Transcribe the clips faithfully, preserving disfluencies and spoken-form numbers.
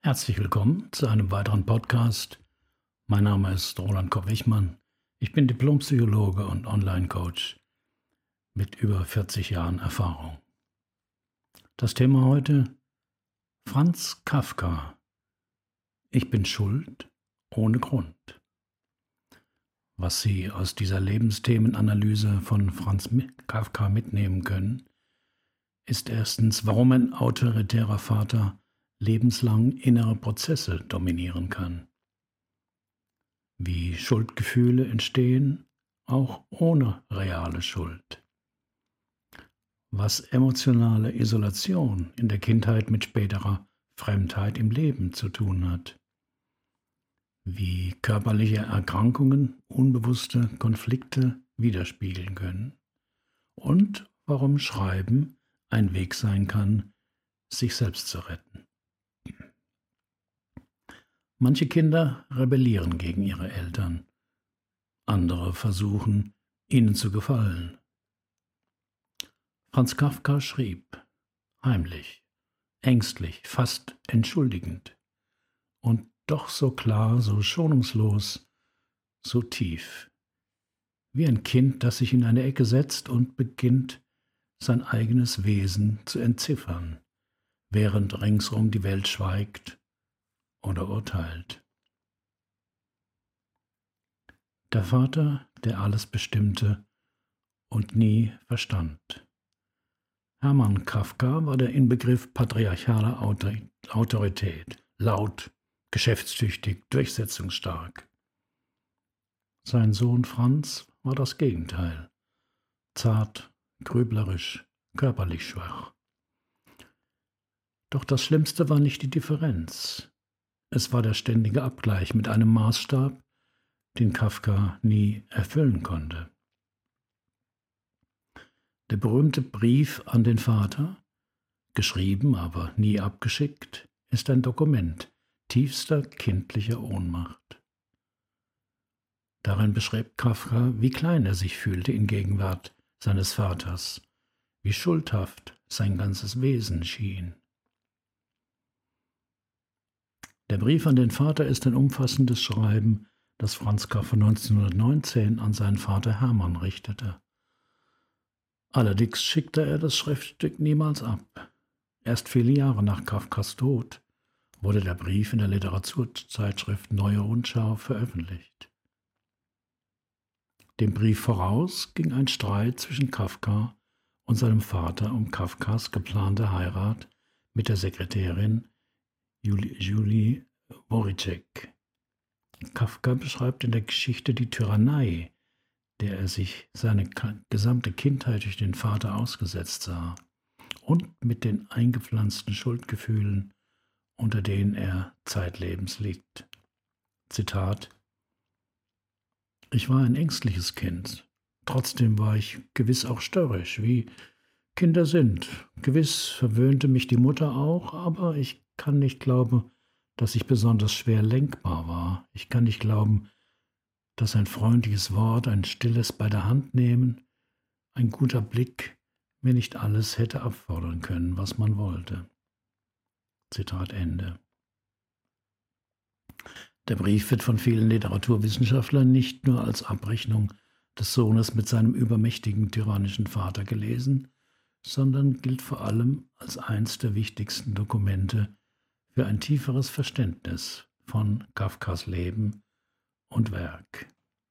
Herzlich willkommen zu einem weiteren Podcast. Mein Name ist Roland Kopp-Wichmann. Ich bin Diplompsychologe und Online-Coach mit über vierzig Jahren Erfahrung. Das Thema heute: Franz Kafka. Ich bin schuld ohne Grund. Was Sie aus dieser Lebensthemenanalyse von Franz Kafka mitnehmen können, ist erstens, warum ein autoritärer Vater lebenslang innere Prozesse dominieren kann, wie Schuldgefühle entstehen, auch ohne reale Schuld, was emotionale Isolation in der Kindheit mit späterer Fremdheit im Leben zu tun hat, wie körperliche Erkrankungen unbewusste Konflikte widerspiegeln können und warum Schreiben ein Weg sein kann, sich selbst zu retten. Manche Kinder rebellieren gegen ihre Eltern, andere versuchen, ihnen zu gefallen. Franz Kafka schrieb, heimlich, ängstlich, fast entschuldigend und doch so klar, so schonungslos, so tief, wie ein Kind, das sich in eine Ecke setzt und beginnt, sein eigenes Wesen zu entziffern, während ringsum die Welt schweigt oder urteilt. Der Vater, der alles bestimmte und nie verstand. Hermann Kafka war der Inbegriff patriarchaler Autorität, laut, geschäftstüchtig, durchsetzungsstark. Sein Sohn Franz war das Gegenteil, zart, grüblerisch, körperlich schwach. Doch das Schlimmste war nicht die Differenz. Es war der ständige Abgleich mit einem Maßstab, den Kafka nie erfüllen konnte. Der berühmte Brief an den Vater, geschrieben, aber nie abgeschickt, ist ein Dokument tiefster kindlicher Ohnmacht. Darin beschreibt Kafka, wie klein er sich fühlte in Gegenwart seines Vaters, wie schuldhaft sein ganzes Wesen schien. Der Brief an den Vater ist ein umfassendes Schreiben, das Franz Kafka neunzehnhundertneunzehn an seinen Vater Hermann richtete. Allerdings schickte er das Schriftstück niemals ab. Erst viele Jahre nach Kafkas Tod wurde der Brief in der Literaturzeitschrift Neue Rundschau veröffentlicht. Dem Brief voraus ging ein Streit zwischen Kafka und seinem Vater um Kafkas geplante Heirat mit der Sekretärin Julie Wawrzyk. Kafka beschreibt in der Geschichte die Tyrannei, der er sich seine gesamte Kindheit durch den Vater ausgesetzt sah, und mit den eingepflanzten Schuldgefühlen, unter denen er zeitlebens litt. Zitat: Ich war ein ängstliches Kind, trotzdem war ich gewiss auch störrisch, wie Kinder sind. Gewiss verwöhnte mich die Mutter auch, aber ich kann nicht glauben, dass ich besonders schwer lenkbar war. Ich kann nicht glauben, dass ein freundliches Wort, ein stilles bei der Hand nehmen, ein guter Blick mir nicht alles hätte abfordern können, was man wollte. Zitat Ende. Der Brief wird von vielen Literaturwissenschaftlern nicht nur als Abrechnung des Sohnes mit seinem übermächtigen, tyrannischen Vater gelesen, sondern gilt vor allem als eines der wichtigsten Dokumente für ein tieferes Verständnis von Kafkas Leben und Werk.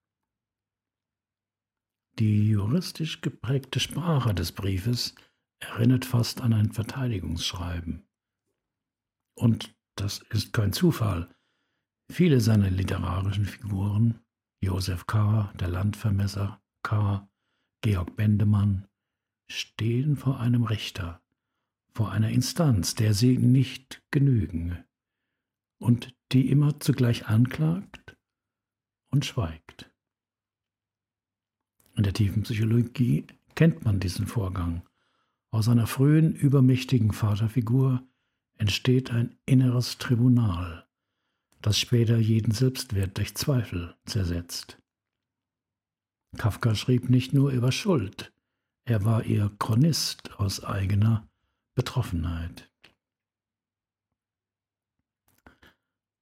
Die juristisch geprägte Sprache des Briefes erinnert fast an ein Verteidigungsschreiben. Und das ist kein Zufall. Viele seiner literarischen Figuren, Josef K., der Landvermesser K., Georg Bendemann, stehen vor einem Richter, vor einer Instanz, der sie nicht genügen und die immer zugleich anklagt und schweigt. In der tiefen Psychologie kennt man diesen Vorgang. Aus einer frühen, übermächtigen Vaterfigur entsteht ein inneres Tribunal, das später jeden Selbstwert durch Zweifel zersetzt. Kafka schrieb nicht nur über Schuld, er war eher Chronist aus eigener Betroffenheit.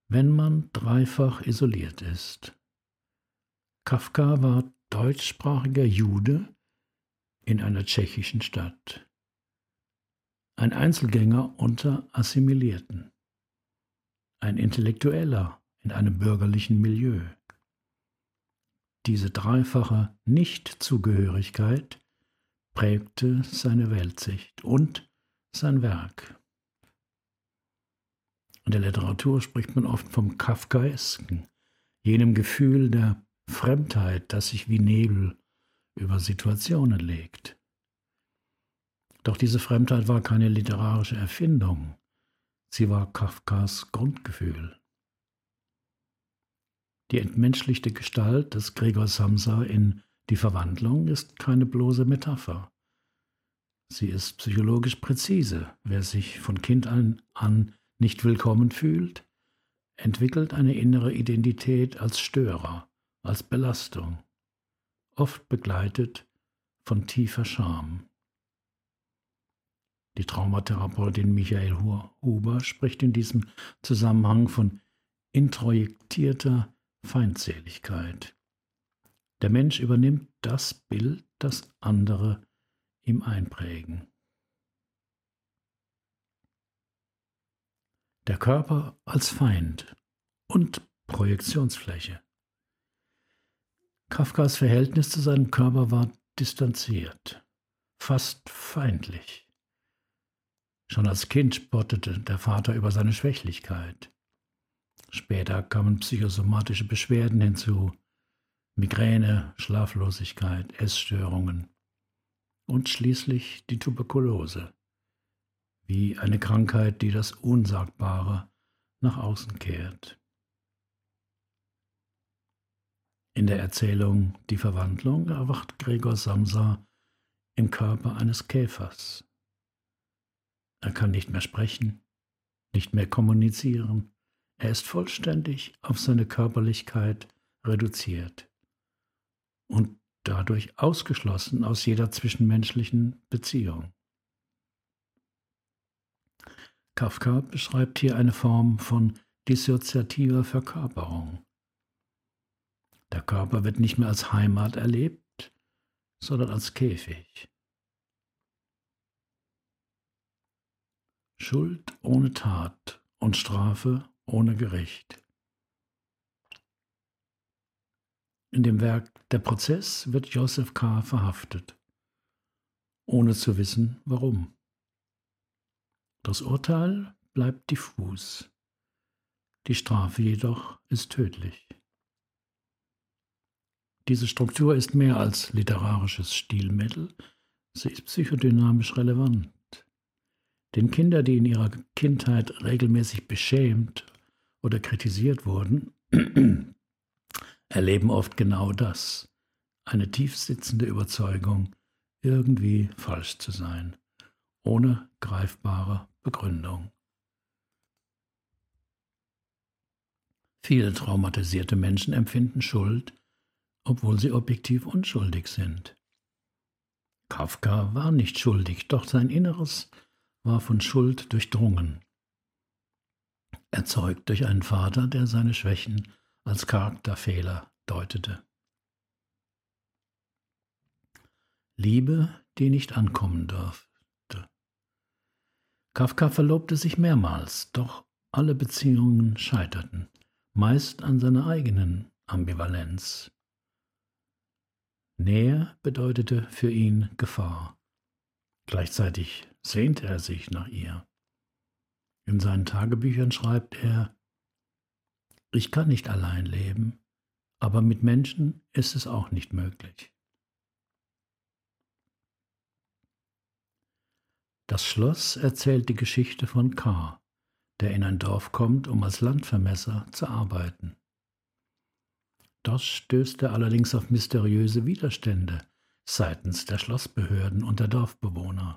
wenn man dreifach isoliert ist. Kafka war deutschsprachiger Jude in einer tschechischen Stadt. Ein Einzelgänger unter Assimilierten. Ein Intellektueller in einem bürgerlichen Milieu. Diese dreifache Nichtzugehörigkeit prägte seine Weltsicht und sein Werk. In der Literatur spricht man oft vom Kafkaesken, jenem Gefühl der Fremdheit, das sich wie Nebel über Situationen legt. Doch diese Fremdheit war keine literarische Erfindung, sie war Kafkas Grundgefühl. Die entmenschlichte Gestalt des Gregor Samsa in Die Verwandlung ist keine bloße Metapher. Sie ist psychologisch präzise. Wer sich von Kind an, an nicht willkommen fühlt, entwickelt eine innere Identität als Störer, als Belastung, oft begleitet von tiefer Scham. Die Traumatherapeutin Michael Huber spricht in diesem Zusammenhang von introjektierter Feindseligkeit. Der Mensch übernimmt das Bild, das andere ihm einprägen. Der Körper als Feind und Projektionsfläche. Kafkas Verhältnis zu seinem Körper war distanziert, fast feindlich. Schon als Kind spottete der Vater über seine Schwächlichkeit. Später kamen psychosomatische Beschwerden hinzu, Migräne, Schlaflosigkeit, Essstörungen und schließlich die Tuberkulose, wie eine Krankheit, die das Unsagbare nach außen kehrt. In der Erzählung Die Verwandlung erwacht Gregor Samsa im Körper eines Käfers. Er kann nicht mehr sprechen, nicht mehr kommunizieren. Er ist vollständig auf seine Körperlichkeit reduziert und dadurch ausgeschlossen aus jeder zwischenmenschlichen Beziehung. Kafka beschreibt hier eine Form von dissoziativer Verkörperung. Der Körper wird nicht mehr als Heimat erlebt, sondern als Käfig. Schuld ohne Tat und Strafe ohne Gericht. In dem Werk Der Prozess wird Joseph K. verhaftet, ohne zu wissen, warum. Das Urteil bleibt diffus, die Strafe jedoch ist tödlich. Diese Struktur ist mehr als literarisches Stilmittel, sie ist psychodynamisch relevant. Denn Kinder, die in ihrer Kindheit regelmäßig beschämt oder kritisiert wurden, erleben oft genau das, eine tiefsitzende Überzeugung, irgendwie falsch zu sein, ohne greifbare Begründung. Viele traumatisierte Menschen empfinden Schuld, obwohl sie objektiv unschuldig sind. Kafka war nicht schuldig, doch sein Inneres war von Schuld durchdrungen, erzeugt durch einen Vater, der seine Schwächen als Charakterfehler deutete. Liebe, die nicht ankommen durfte. Kafka verlobte sich mehrmals, doch alle Beziehungen scheiterten, meist an seiner eigenen Ambivalenz. Nähe bedeutete für ihn Gefahr. Gleichzeitig sehnte er sich nach ihr. In seinen Tagebüchern schreibt er: Ich kann nicht allein leben, aber mit Menschen ist es auch nicht möglich. Das Schloss erzählt die Geschichte von K., der in ein Dorf kommt, um als Landvermesser zu arbeiten. Dort stößt er allerdings auf mysteriöse Widerstände seitens der Schlossbehörden und der Dorfbewohner.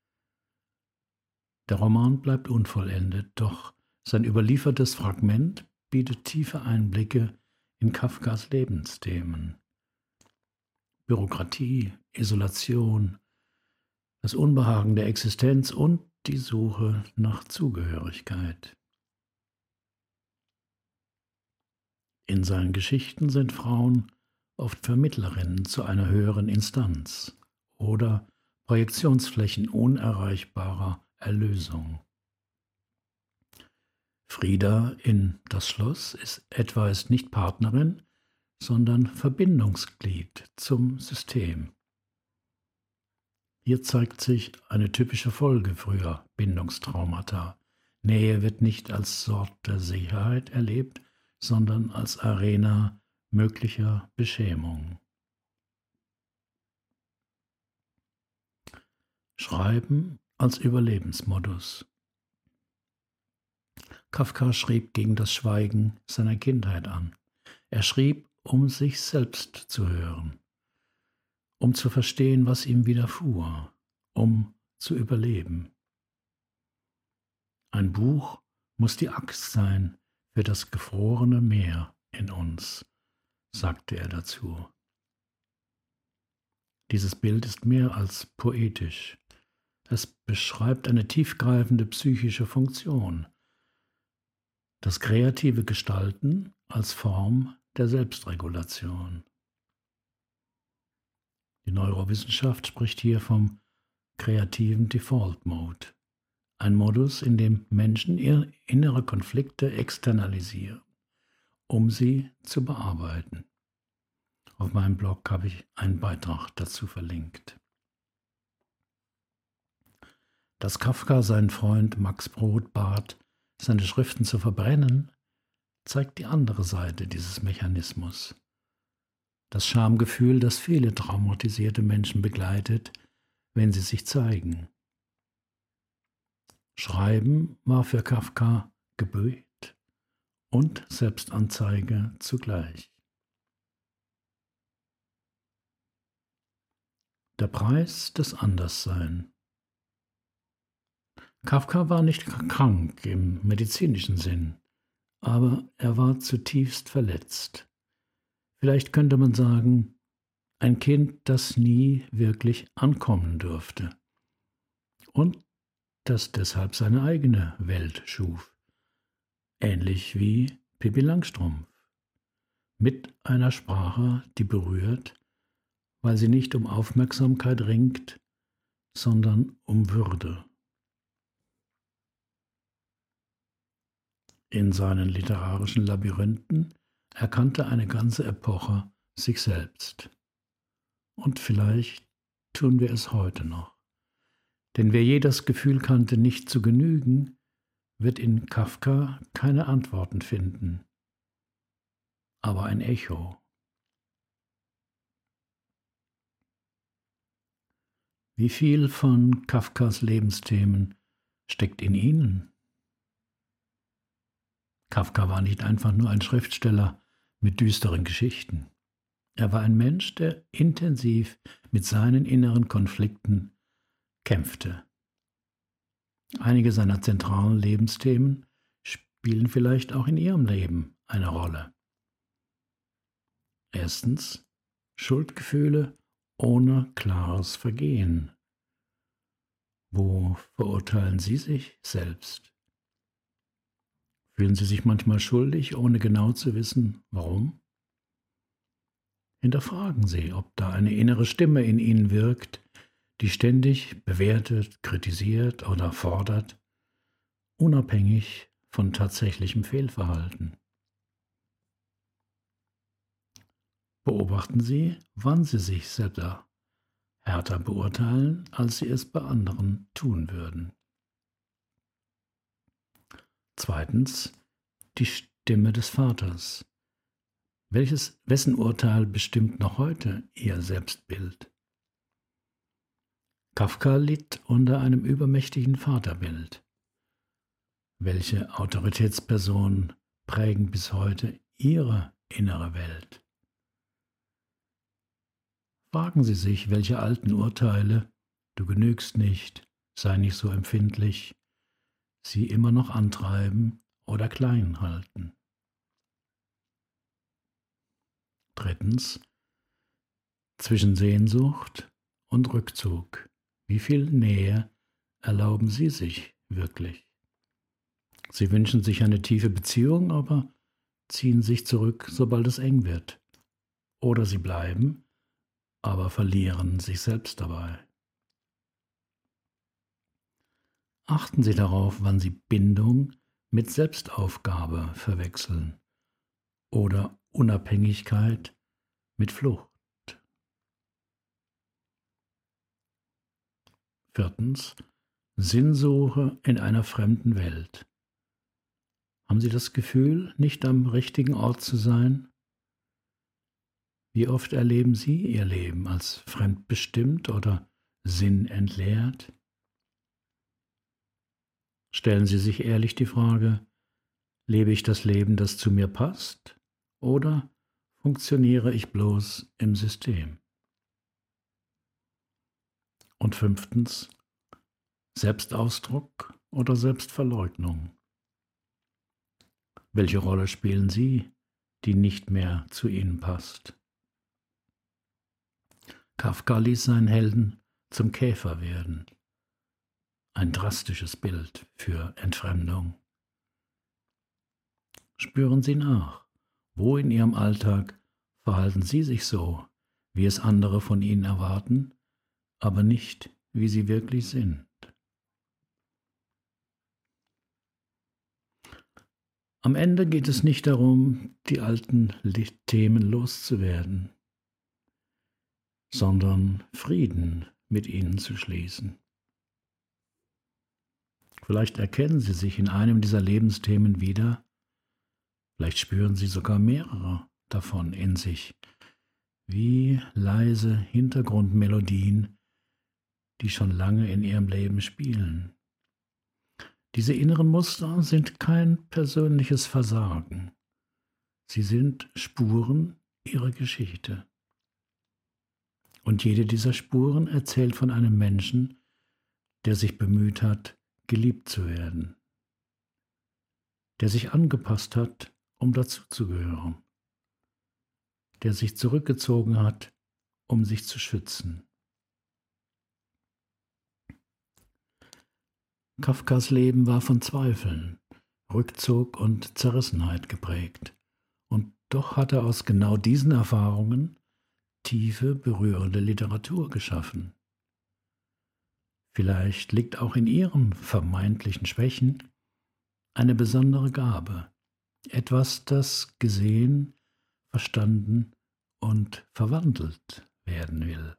Der Roman bleibt unvollendet, doch sein überliefertes Fragment bietet tiefe Einblicke in Kafkas Lebensthemen. Bürokratie, Isolation, das Unbehagen der Existenz und die Suche nach Zugehörigkeit. In seinen Geschichten sind Frauen oft Vermittlerinnen zu einer höheren Instanz oder Projektionsflächen unerreichbarer Erlösung. Frieda in Das Schloss ist etwa ist nicht Partnerin, sondern Verbindungsglied zum System. Hier zeigt sich eine typische Folge früher Bindungstraumata. Nähe wird nicht als Sorte Sicherheit erlebt, sondern als Arena möglicher Beschämung. Schreiben als Überlebensmodus. Kafka schrieb gegen das Schweigen seiner Kindheit an. Er schrieb, um sich selbst zu hören, um zu verstehen, was ihm widerfuhr, um zu überleben. Ein Buch muss die Axt sein für das gefrorene Meer in uns, sagte er dazu. Dieses Bild ist mehr als poetisch. Es beschreibt eine tiefgreifende psychische Funktion, das kreative Gestalten als Form der Selbstregulation. Die Neurowissenschaft spricht hier vom kreativen Default Mode, ein Modus, in dem Menschen ihre innere Konflikte externalisieren, um sie zu bearbeiten. Auf meinem Blog habe ich einen Beitrag dazu verlinkt. Dass Kafka seinen Freund Max Brod bat, seine Schriften zu verbrennen, zeigt die andere Seite dieses Mechanismus. Das Schamgefühl, das viele traumatisierte Menschen begleitet, wenn sie sich zeigen. Schreiben war für Kafka Gebet und Selbstanzeige zugleich. Der Preis des Anderssein. Kafka war nicht krank im medizinischen Sinn, aber er war zutiefst verletzt. Vielleicht könnte man sagen, ein Kind, das nie wirklich ankommen durfte und das deshalb seine eigene Welt schuf, ähnlich wie Pippi Langstrumpf, mit einer Sprache, die berührt, weil sie nicht um Aufmerksamkeit ringt, sondern um Würde. In seinen literarischen Labyrinthen erkannte eine ganze Epoche sich selbst. Und vielleicht tun wir es heute noch. Denn wer je das Gefühl kannte, nicht zu genügen, wird in Kafka keine Antworten finden, aber ein Echo. Wie viel von Kafkas Lebensthemen steckt in ihnen? Kafka war nicht einfach nur ein Schriftsteller mit düsteren Geschichten. Er war ein Mensch, der intensiv mit seinen inneren Konflikten kämpfte. Einige seiner zentralen Lebensthemen spielen vielleicht auch in Ihrem Leben eine Rolle. Erstens, Schuldgefühle ohne klares Vergehen. Wo verurteilen Sie sich selbst? Fühlen Sie sich manchmal schuldig, ohne genau zu wissen, warum? Hinterfragen Sie, ob da eine innere Stimme in Ihnen wirkt, die ständig bewertet, kritisiert oder fordert, unabhängig von tatsächlichem Fehlverhalten. Beobachten Sie, wann Sie sich selbst härter beurteilen, als Sie es bei anderen tun würden. Zweitens, die Stimme des Vaters. Welches, wessen Urteil bestimmt noch heute Ihr Selbstbild? Kafka litt unter einem übermächtigen Vaterbild. Welche Autoritätspersonen prägen bis heute Ihre innere Welt? Fragen Sie sich, welche alten Urteile, du genügst nicht, sei nicht so empfindlich, Sie immer noch antreiben oder klein halten. Drittens, zwischen Sehnsucht und Rückzug. Wie viel Nähe erlauben Sie sich wirklich? Sie wünschen sich eine tiefe Beziehung, aber ziehen sich zurück, sobald es eng wird. Oder sie bleiben, aber verlieren sich selbst dabei. Achten Sie darauf, wann Sie Bindung mit Selbstaufgabe verwechseln oder Unabhängigkeit mit Flucht. Viertens. Sinnsuche in einer fremden Welt. Haben Sie das Gefühl, nicht am richtigen Ort zu sein? Wie oft erleben Sie Ihr Leben als fremdbestimmt oder sinnentleert? Stellen Sie sich ehrlich die Frage, lebe ich das Leben, das zu mir passt, oder funktioniere ich bloß im System? Und fünftens, Selbstausdruck oder Selbstverleugnung? Welche Rolle spielen Sie, die nicht mehr zu Ihnen passt? Kafka ließ seinen Helden zum Käfer werden. Ein drastisches Bild für Entfremdung. Spüren Sie nach, wo in Ihrem Alltag verhalten Sie sich so, wie es andere von Ihnen erwarten, aber nicht, wie Sie wirklich sind. Am Ende geht es nicht darum, die alten Themen loszuwerden, sondern Frieden mit ihnen zu schließen. Vielleicht erkennen Sie sich in einem dieser Lebensthemen wieder, vielleicht spüren Sie sogar mehrere davon in sich, wie leise Hintergrundmelodien, die schon lange in Ihrem Leben spielen. Diese inneren Muster sind kein persönliches Versagen. Sie sind Spuren Ihrer Geschichte. Und jede dieser Spuren erzählt von einem Menschen, der sich bemüht hat, geliebt zu werden, der sich angepasst hat, um dazuzugehören, der sich zurückgezogen hat, um sich zu schützen. Kafkas Leben war von Zweifeln, Rückzug und Zerrissenheit geprägt. Und doch hat er aus genau diesen Erfahrungen tiefe, berührende Literatur geschaffen. Vielleicht liegt auch in Ihren vermeintlichen Schwächen eine besondere Gabe, etwas, das gesehen, verstanden und verwandelt werden will.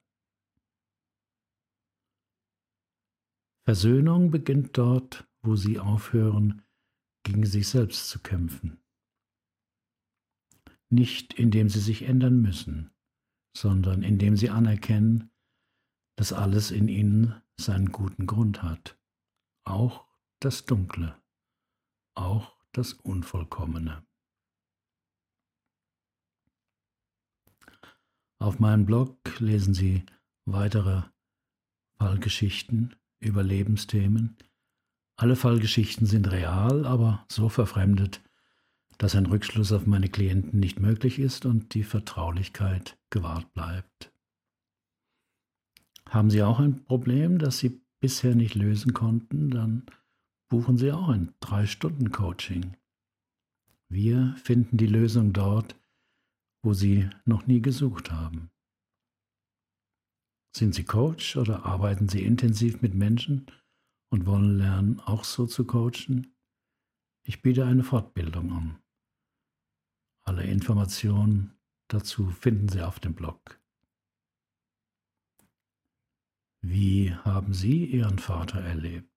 Versöhnung beginnt dort, wo Sie aufhören, gegen sich selbst zu kämpfen. Nicht indem Sie sich ändern müssen, sondern indem Sie anerkennen, dass alles in Ihnen seinen guten Grund hat. Auch das Dunkle, auch das Unvollkommene. Auf meinem Blog lesen Sie weitere Fallgeschichten über Lebensthemen. Alle Fallgeschichten sind real, aber so verfremdet, dass ein Rückschluss auf meine Klienten nicht möglich ist und die Vertraulichkeit gewahrt bleibt. Haben Sie auch ein Problem, das Sie bisher nicht lösen konnten, dann buchen Sie auch ein drei Stunden Coaching. Wir finden die Lösung dort, wo Sie noch nie gesucht haben. Sind Sie Coach oder arbeiten Sie intensiv mit Menschen und wollen lernen, auch so zu coachen? Ich biete eine Fortbildung an. Alle Informationen dazu finden Sie auf dem Blog. Wie haben Sie Ihren Vater erlebt?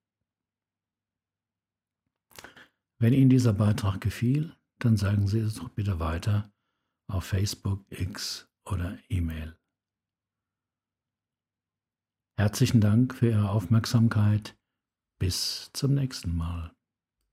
Wenn Ihnen dieser Beitrag gefiel, dann sagen Sie es doch bitte weiter auf Facebook, X oder E-Mail. Herzlichen Dank für Ihre Aufmerksamkeit. Bis zum nächsten Mal.